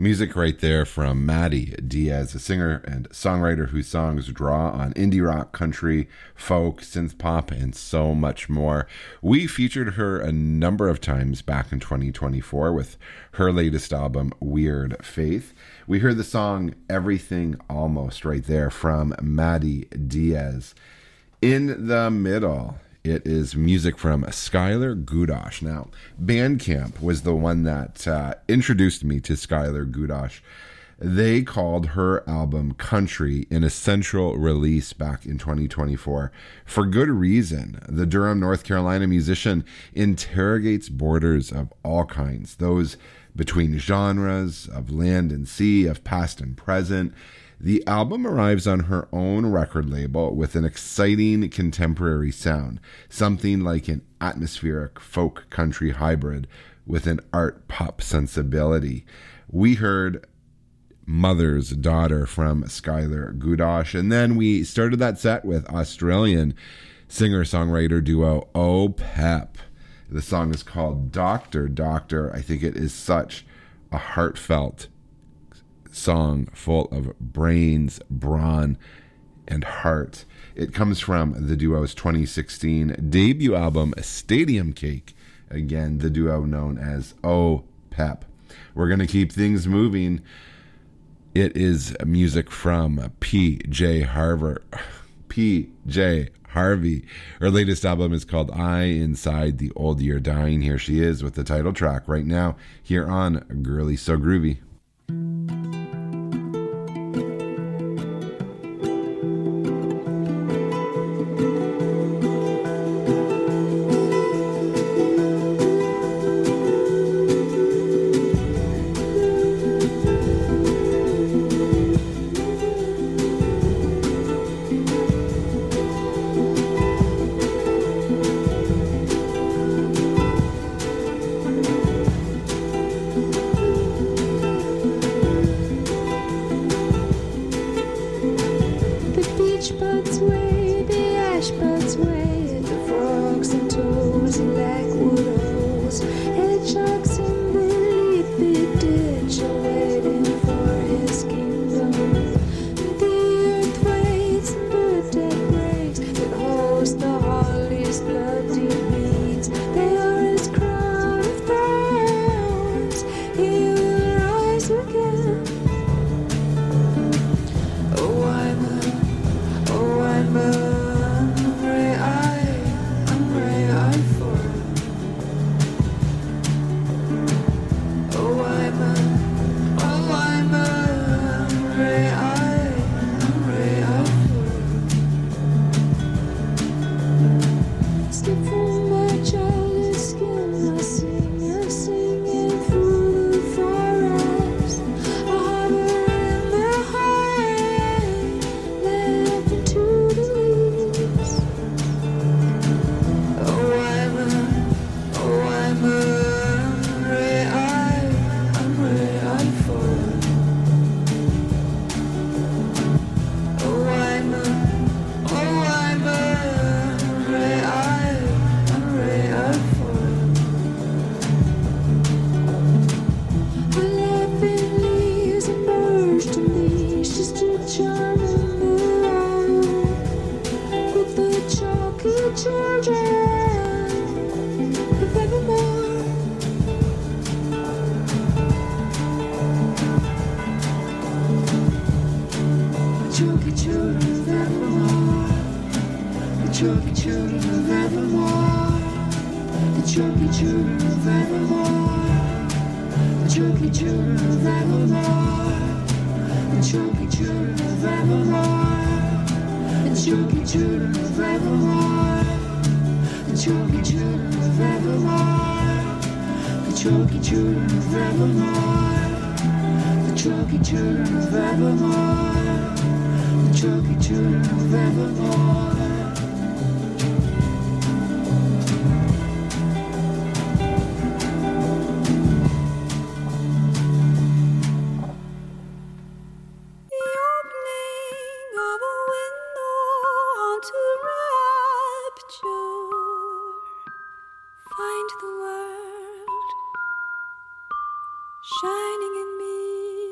Music right there from Maddie Diaz, a singer and songwriter whose songs draw on indie rock, country, folk, synth pop, and so much more. We featured her a number of times back in 2024 with her latest album, Weird Faith. We heard the song Everything Almost right there from Maddie Diaz. In the middle, it is music from Skylar Gudosh. Now, Bandcamp was the one that introduced me to Skylar Gudosh. They called her album Country an essential release back in 2024. For good reason. The Durham, North Carolina musician interrogates borders of all kinds, those between genres, of land and sea, of past and present. The album arrives on her own record label with an exciting contemporary sound, something like an atmospheric folk country hybrid with an art pop sensibility. We heard Mother's Daughter from Skylar Gudosh, and then we started that set with Australian singer-songwriter duo Oh Pep. The song is called Doctor Doctor. I think it is such a heartfelt song full of brains, brawn, and heart. It comes from the duo's 2016 debut album, Stadium Cake. Again, the duo known as Oh Pep. We're going to keep things moving. It is music from PJ Harvey. Her latest album is called I Inside the Old Year Dying. Here she is with the title track right now here on Girly So Groovy. Shining in me.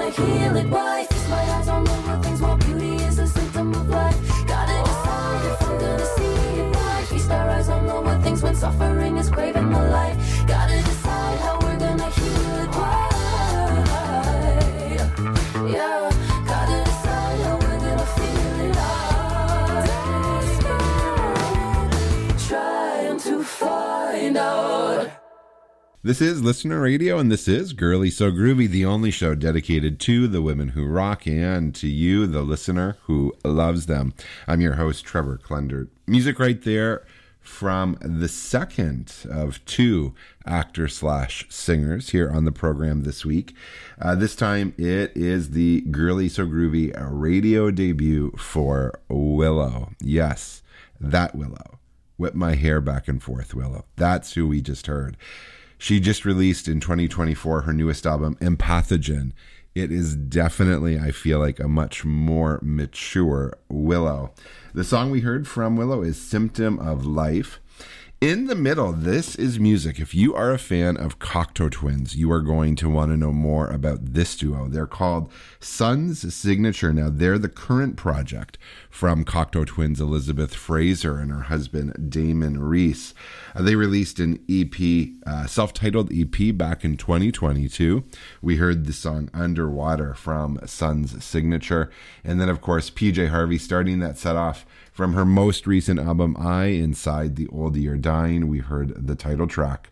gonna heal it? Why? Feast my eyes on the real things while beauty is a symptom of life. Gotta decide if I'm gonna see it. Why? Feast our eyes on the real things when suffering is craving the light. Gotta decide how we're gonna heal it. Why? Yeah, gotta decide how we're gonna feel it. Trying to find out. This is Listener Radio, and this is Girly So Groovy, the only show dedicated to the women who rock and to you, the listener who loves them. I'm your host, Trevor Klendert. Music right there from the second of two actor/singers here on the program this week. This time it is the Girly So Groovy radio debut for Willow. Yes, that Willow. Whip my hair back and forth, Willow. That's who we just heard. She just released in 2024 her newest album, Empathogen. It is definitely, I feel like, a much more mature Willow. The song we heard from Willow is Symptom of Life. In the middle, this is music. If you are a fan of Cocteau Twins, you are going to want to know more about this duo. They're called Sun's Signature. Now, they're the current project from Cocteau Twins' Elizabeth Fraser and her husband, Damon Reese. They released an EP, self-titled EP back in 2022. We heard the song Underwater from Sun's Signature. And then, of course, PJ Harvey starting that set off from her most recent album, I Inside the Old Year Dying. We heard the title track,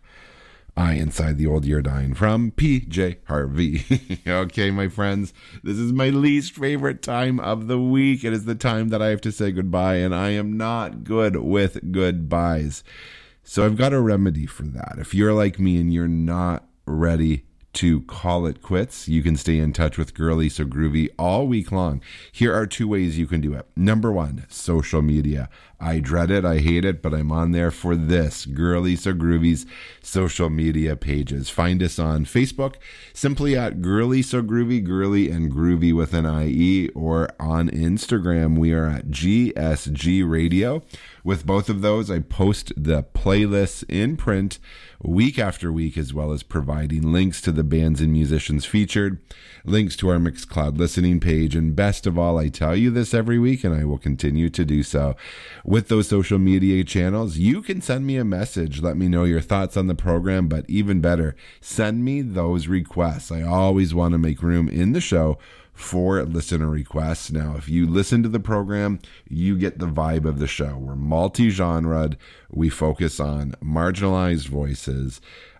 I Inside the Old Year Dying, from PJ Harvey. Okay, my friends, this is my least favorite time of the week. It is the time that I have to say goodbye, and I am not good with goodbyes. So I've got a remedy for that. If you're like me and you're not ready to call it quits, you can stay in touch with Girly So Groovy all week long. Here are two ways you can do it. Number one, social media. I dread it, I hate it, but I'm on there for this, Girly So Groovy's social media pages. Find us on Facebook, simply at Girly So Groovy, Girly and Groovy with an IE, or on Instagram, we are at GSG Radio. With both of those, I post the playlists in print week after week, as well as providing links to the bands and musicians featured, links to our Mixcloud listening page, and best of all, I tell you this every week, and I will continue to do so. With those social media channels, you can send me a message. Let me know your thoughts on the program, but even better, send me those requests. I always want to make room in the show for listener requests. Now, if you listen to the program, you get the vibe of the show. We're multi-genred. We focus on marginalized voices.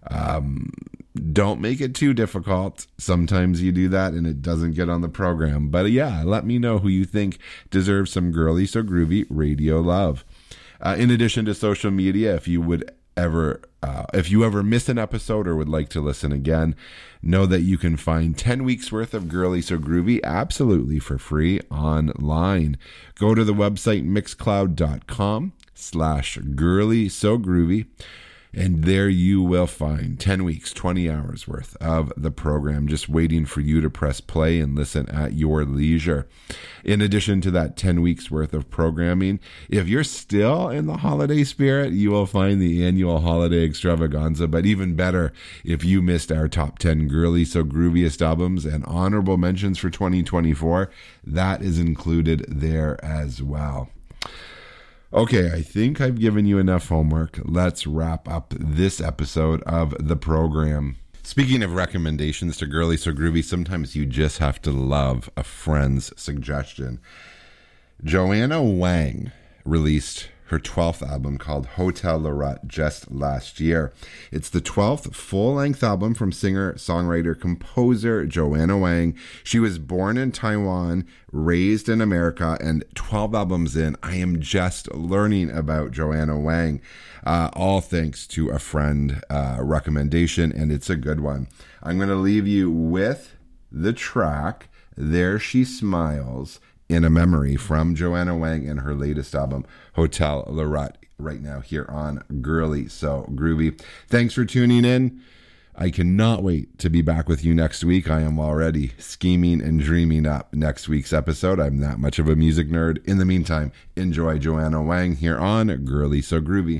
Don't make it too difficult. Sometimes you do that and it doesn't get on the program. But yeah, let me know who you think deserves some Girly So Groovy radio love. In addition to social media, if you ever miss an episode or would like to listen again, know that you can find 10 weeks worth of Girly So Groovy absolutely for free online. Go to the website mixcloud.com/Girly So Groovy. And there you will find 10 weeks, 20 hours worth of the program just waiting for you to press play and listen at your leisure. In addition to that 10 weeks worth of programming, if you're still in the holiday spirit, you will find the annual holiday extravaganza. But even better, if you missed our top 10 Girly So Grooviest albums and honorable mentions for 2024, that is included there as well. Okay, I think I've given you enough homework. Let's wrap up this episode of the program. Speaking of recommendations to Girly So Groovy, sometimes you just have to love a friend's suggestion. Joanna Wang released her 12th album called Hotel Lorette just last year. It's the 12th full-length album from singer, songwriter, composer Joanna Wang. She was born in Taiwan, raised in America, and 12 albums in, I am just learning about Joanna Wang. All thanks to a friend recommendation, and it's a good one. I'm going to leave you with the track, There She Smiles, in a memory from Joanna Wang and her latest album, Hotel Lorette, right now here on Girly So Groovy. Thanks for tuning in. I cannot wait to be back with you next week. I am already scheming and dreaming up next week's episode. I'm that much of a music nerd. In the meantime, enjoy Joanna Wang here on Girly So Groovy.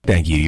Thank you.